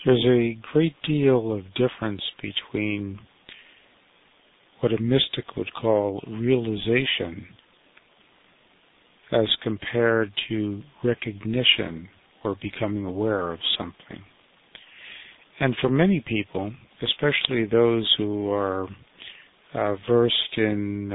There's a great deal of difference between what a mystic would call realization as compared to recognition or becoming aware of something. And for many people, especially those who are versed in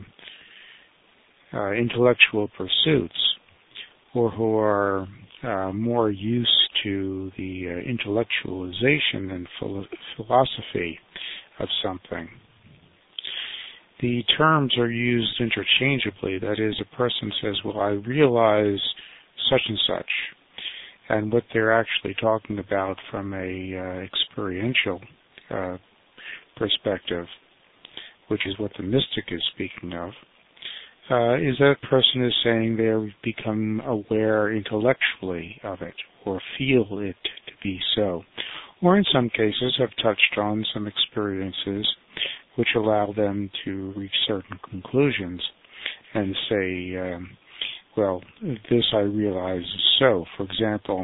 intellectual pursuits, or who are more used to the intellectualization and philosophy of something, the terms are used interchangeably. That is, a person says, well, I realize such and such. And what they're actually talking about from a experiential perspective, which is what the mystic is speaking of, is that a person is saying they've become aware intellectually of it, or feel it to be so, or in some cases have touched on some experiences which allow them to reach certain conclusions and say, well, this I realize is so. For example,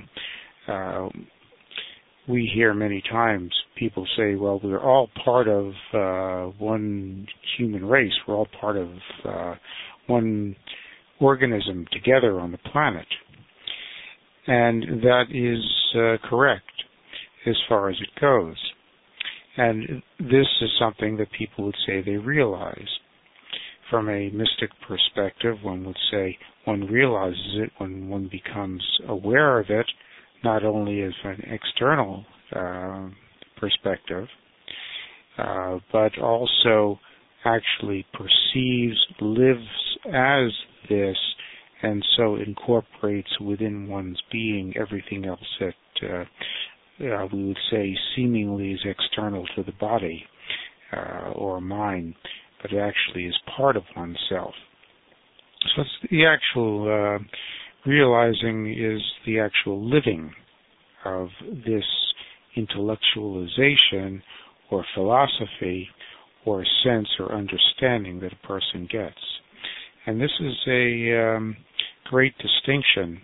we hear many times people say, well, we're all part of one human race. We're all part of one organism together on the planet. And that is correct as far as it goes. And this is something that people would say they realize. From a mystic perspective, one would say one realizes it when one becomes aware of it, not only as an external perspective, but also actually perceives, lives as this, and so incorporates within one's being everything else that we would say seemingly is external to the body or mind, but it actually is part of oneself. So it's the actual realizing is the actual living of this intellectualization or philosophy or sense or understanding that a person gets. And this is a great distinction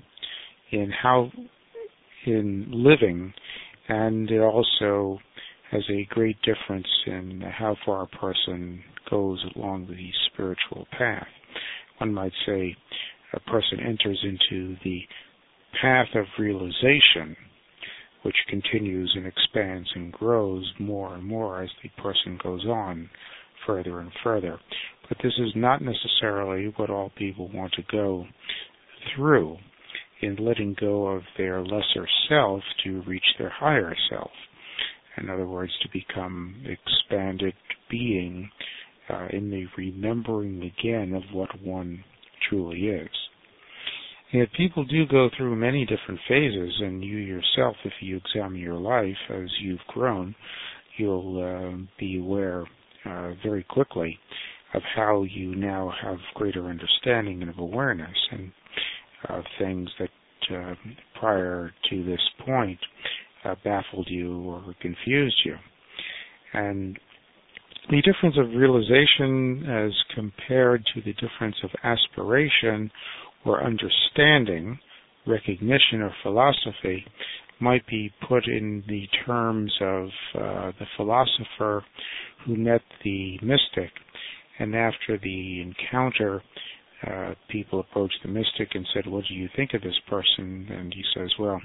in living, and it also has a great difference in how far a person goes along the spiritual path. One might say a person enters into the path of realization, which continues and expands and grows more and more as the person goes on further and further. But this is not necessarily what all people want to go through in letting go of their lesser self to reach their higher self. In other words, to become expanded being in the remembering again of what one truly is. And yet people do go through many different phases, and you yourself, if you examine your life as you've grown, you'll be aware very quickly of how you now have greater understanding and of awareness, and things that prior to this point baffled you or confused you. And the difference of realization as compared to the difference of aspiration or understanding, recognition or philosophy, might be put in the terms of the philosopher who met the mystic, and after the encounter people approached the mystic and said, what do you think of this person? And he says, well,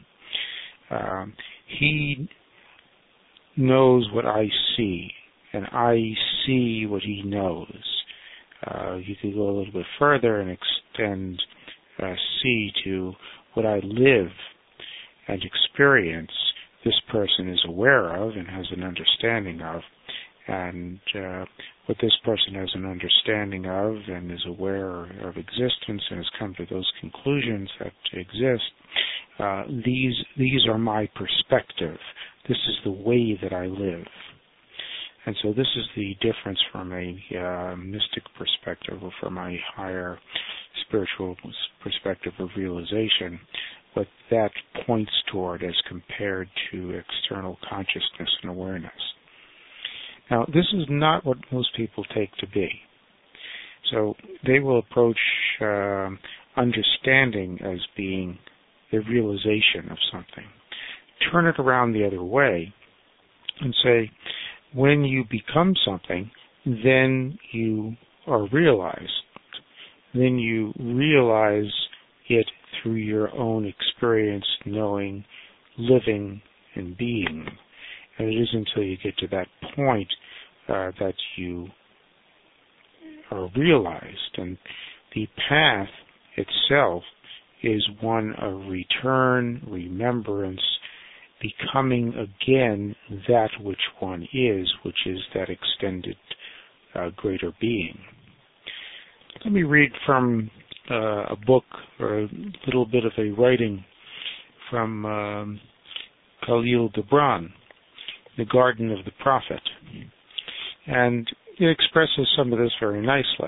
he knows what I see, and I see what he knows. You could go a little bit further and extend see to what I live and experience. This person is aware of and has an understanding of, and what this person has an understanding of and is aware of existence and has come to those conclusions that exist, these are my perspective. This is the way that I live. And so this is the difference from a mystic perspective or from a higher spiritual perspective of realization, what that points toward as compared to external consciousness and awareness. Now, this is not what most people take to be. So they will approach understanding as being the realization of something. turn it around the other way and say, when you become something, then you are realized. Then you realize it through your own experience, knowing, living, and being. And it isn't until you get to that point that you are realized. And the path itself is one of return, remembrance, becoming again that which one is, which is that extended greater being. Let me read from a book, or a little bit of a writing from Khalil Gibran, The Garden of the Prophet. And it expresses some of this very nicely.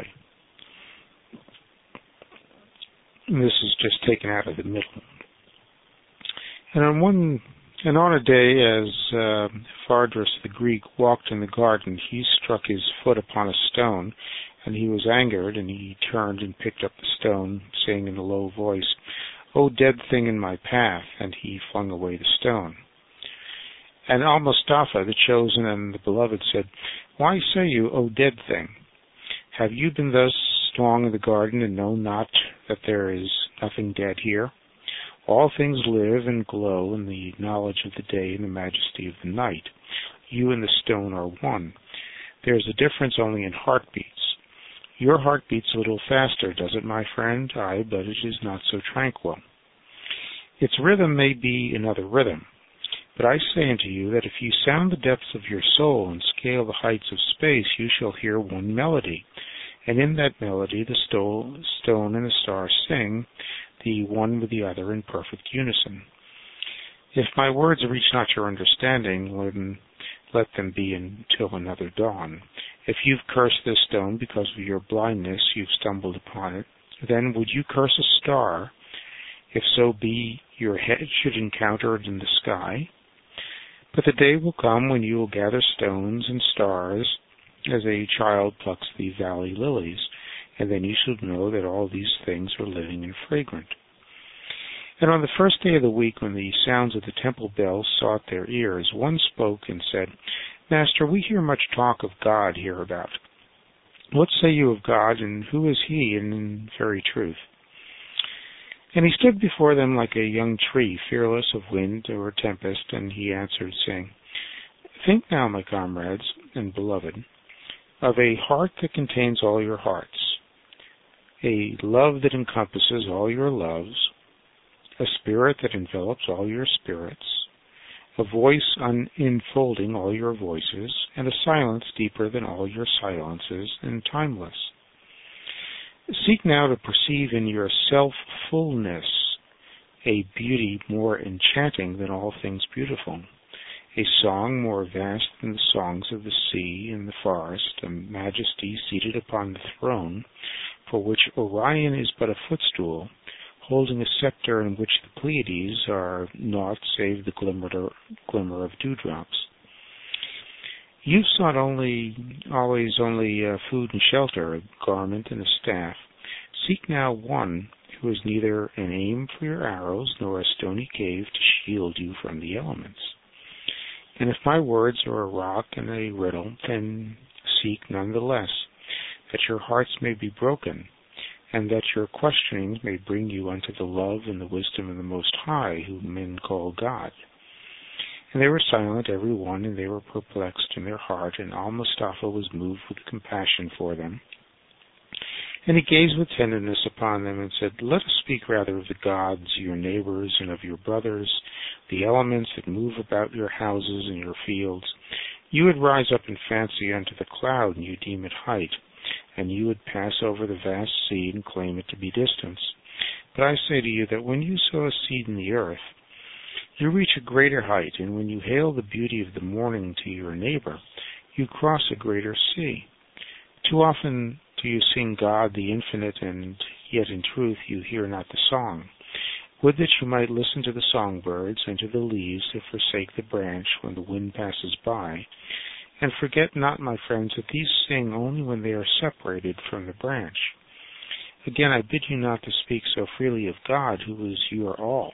And this is just taken out of the middle. And on a day, as Phaedrus the Greek walked in the garden, he struck his foot upon a stone, and he was angered, and he turned and picked up the stone, saying in a low voice, "O dead thing in my path," and he flung away the stone. And Al-Mustafa, the chosen and the beloved, said, "Why say you, O dead thing? Have you been thus long in the garden and know not that there is nothing dead here? All things live and glow in the knowledge of the day and the majesty of the night. You and the stone are one. There is a difference only in heartbeats. Your heart beats a little faster, does it, my friend? Aye, but it is not so tranquil. Its rhythm may be another rhythm. But I say unto you that if you sound the depths of your soul and scale the heights of space, you shall hear one melody. And in that melody the stone and the star sing, the one with the other in perfect unison. If my words reach not your understanding, then let them be until another dawn. If you've cursed this stone because of your blindness, you've stumbled upon it, then would you curse a star, if so be your head should encounter it in the sky? But the day will come when you will gather stones and stars as a child plucks the valley lilies, and then you shall know that all these things are living and fragrant. And on the first day of the week, when the sounds of the temple bells sought their ears, one spoke and said, Master, we hear much talk of God hereabout. What say you of God, and who is he in very truth? And he stood before them like a young tree, fearless of wind or tempest, and he answered, saying, Think now, my comrades and beloved, of a heart that contains all your hearts, a love that encompasses all your loves, a spirit that envelops all your spirits, a voice enfolding all your voices, and a silence deeper than all your silences and timeless. Seek now to perceive in your self-fullness a beauty more enchanting than all things beautiful, a song more vast than the songs of the sea and the forest, a majesty seated upon the throne, for which Orion is but a footstool, holding a scepter in which the Pleiades are naught save the glimmer of dewdrops. You've sought always only food and shelter, a garment and a staff. Seek now one who is neither an aim for your arrows nor a stony cave to shield you from the elements. And if my words are a rock and a riddle, then seek none the less, that your hearts may be broken, and that your questionings may bring you unto the love and the wisdom of the Most High, whom men call God. And they were silent, every one, and they were perplexed in their heart, and Al-Mustafa was moved with compassion for them. And he gazed with tenderness upon them and said, Let us speak rather of the gods, your neighbors, and of your brothers, the elements that move about your houses and your fields. You would rise up in fancy unto the cloud, and you deem it height, and you would pass over the vast sea and claim it to be distance. But I say to you that when you sow a seed in the earth, you reach a greater height, and when you hail the beauty of the morning to your neighbor, you cross a greater sea. Too often do you sing God the infinite, and yet in truth you hear not the song. Would that you might listen to the songbirds and to the leaves that forsake the branch when the wind passes by, and forget not, my friends, that these sing only when they are separated from the branch. Again, I bid you not to speak so freely of God, who is your all,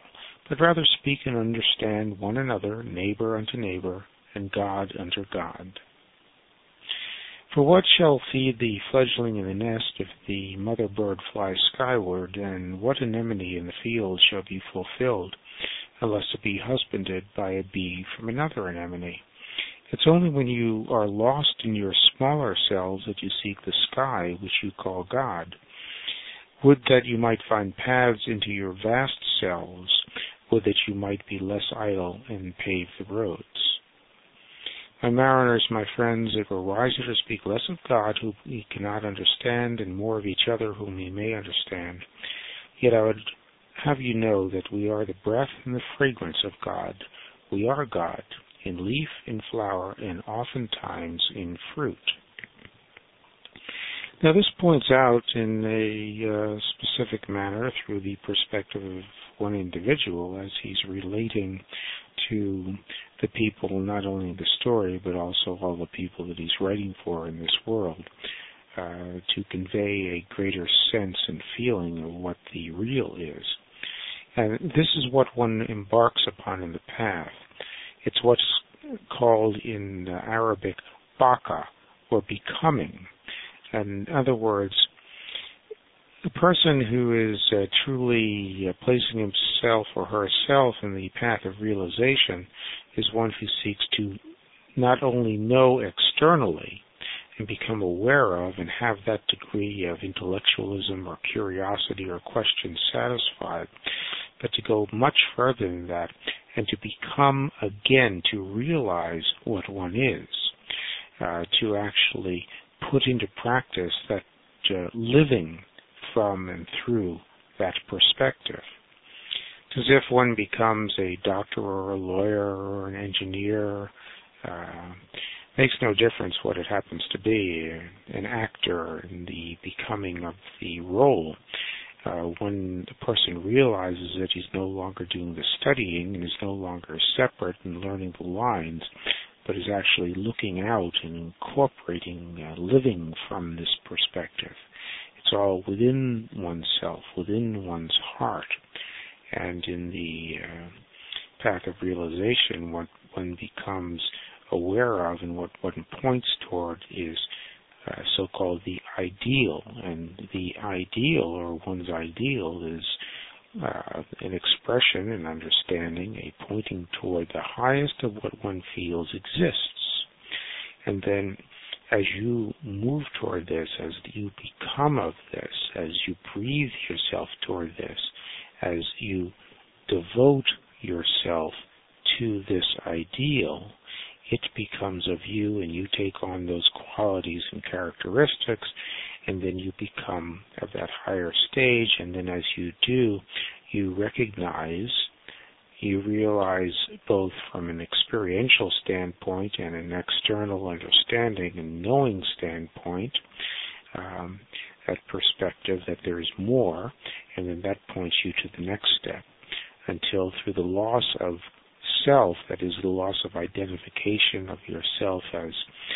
but rather speak and understand one another, neighbor unto neighbor, and God unto God. For what shall feed the fledgling in the nest if the mother bird flies skyward, and what anemone in the field shall be fulfilled, unless it be husbanded by a bee from another anemone? It's only when you are lost in your smaller selves that you seek the sky, which you call God. Would that you might find paths into your vast selves. Would that you might be less idle and pave the roads. My mariners, my friends, it were wiser to speak less of God, whom we cannot understand, and more of each other, whom we may understand. Yet I would have you know that we are the breath and the fragrance of God. We are God, in leaf, in flower, and oftentimes in fruit. Now this points out in a specific manner through the perspective of one individual as he's relating to the people, not only in the story, but also all the people that he's writing for in this world, to convey a greater sense and feeling of what the real is. And this is what one embarks upon in the path. It's what's called in Arabic baka, or becoming. In other words, the person who is truly placing himself or herself in the path of realization is one who seeks to not only know externally and become aware of and have that degree of intellectualism or curiosity or question satisfied, but to go much further than that and to become again, to realize what one is, to actually put into practice that living from and through that perspective. It's as if one becomes a doctor or a lawyer or an engineer. Makes no difference what it happens to be, an actor in the becoming of the role. When the person realizes that he's no longer doing the studying and is no longer separate and learning the lines, but is actually looking out and incorporating, living from this perspective. It's all within oneself, within one's heart. And in the path of realization, what one becomes aware of and what one points toward is so-called the ideal. And the ideal, or one's ideal, is an expression, an understanding, a pointing toward the highest of what one feels exists. And then as you move toward this, as you become of this, as you breathe yourself toward this, as you devote yourself to this ideal, it becomes of you and you take on those qualities and characteristics, and then you become of that higher stage, and then as you do, you recognize, you realize both from an experiential standpoint and an external understanding and knowing standpoint, that perspective that there is more, and then that points you to the next step, until through the loss of self, that is the loss of identification of yourself as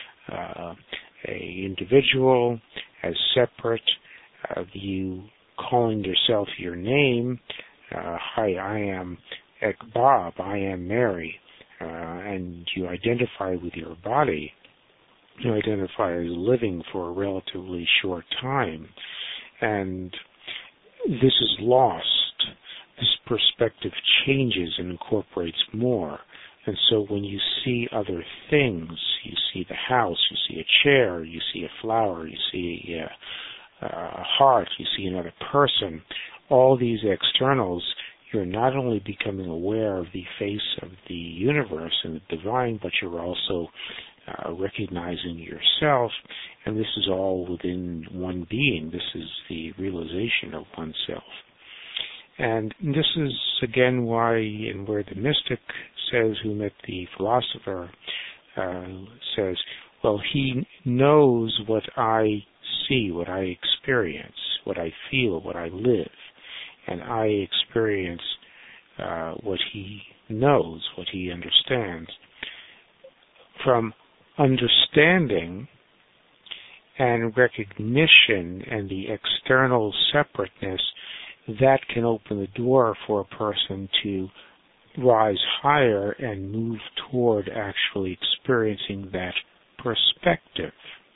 a individual, as separate, you calling yourself your name, hi, I am Bob, I am Mary, and you identify with your body, you identify as living for a relatively short time, and this is lost. This perspective changes and incorporates more. And so when you see other things, you see the house, you see a chair, you see a flower, you see a heart, you see another person, all these externals, you're not only becoming aware of the face of the universe and the divine, but you're also recognizing yourself, and this is all within one being. This is the realization of oneself. And this is, again, why and where the mystic says, who met the philosopher, says, well, he knows what I see, what I experience, what I feel, what I live. And I experience what he knows, what he understands. From understanding and recognition and the external separateness, that can open the door for a person to rise higher and move toward actually experiencing that perspective.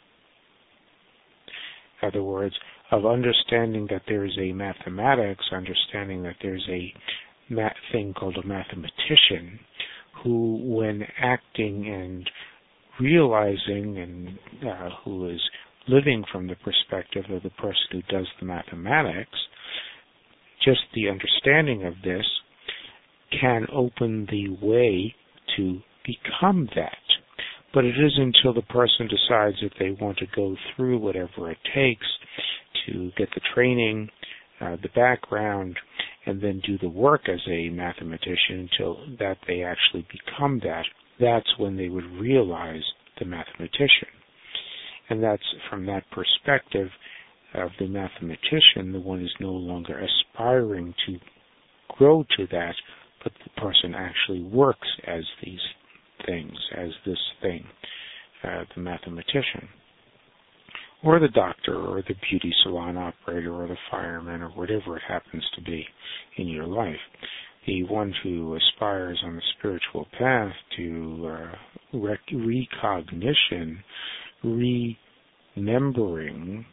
In other words, of understanding that there is a mathematics, understanding that there's a thing called a mathematician who, when acting and realizing and who is living from the perspective of the person who does the mathematics, just the understanding of this can open the way to become that. But it isn't until the person decides that they want to go through whatever it takes to get the training, the background, and then do the work as a mathematician until that they actually become that. That's when they would realize the mathematician. And that's from that perspective of the mathematician, the one is no longer aspiring to grow to that, but the person actually works as these things, as this thing, the mathematician. Or the doctor, or the beauty salon operator, or the fireman, or whatever it happens to be in your life. The one who aspires on the spiritual path to recognition, remembering,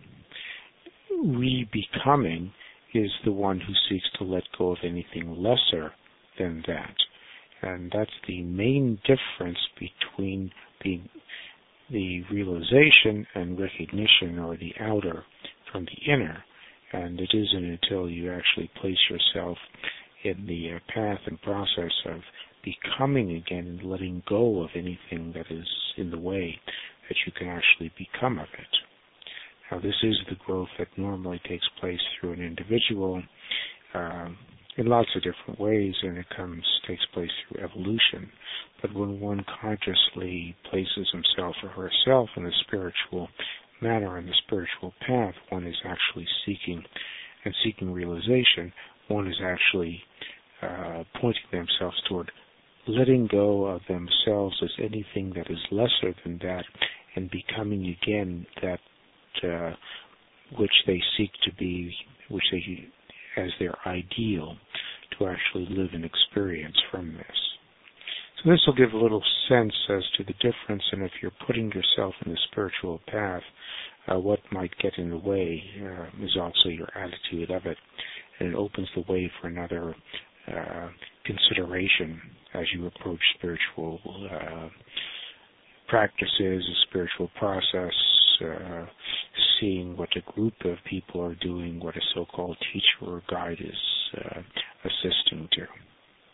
re-becoming, is the one who seeks to let go of anything lesser than that. And that's the main difference between the realization and recognition, or the outer from the inner. And it isn't until you actually place yourself in the path and process of becoming again and letting go of anything that is in the way that you can actually become of it. Now, this is the growth that normally takes place through an individual in lots of different ways, and it takes place through evolution. But when one consciously places himself or herself in the spiritual manner, in the spiritual path, one is actually seeking realization. One is actually pointing themselves toward letting go of themselves as anything that is lesser than that, and becoming again that which they seek to be, which they as their ideal, to actually live and experience from this. So this will give a little sense as to the difference, and if you're putting yourself in the spiritual path, what might get in the way is also your attitude of it, and it opens the way for another consideration as you approach spiritual practices, a spiritual process, seeing what a group of people are doing, what a so-called teacher or guide is assisting to.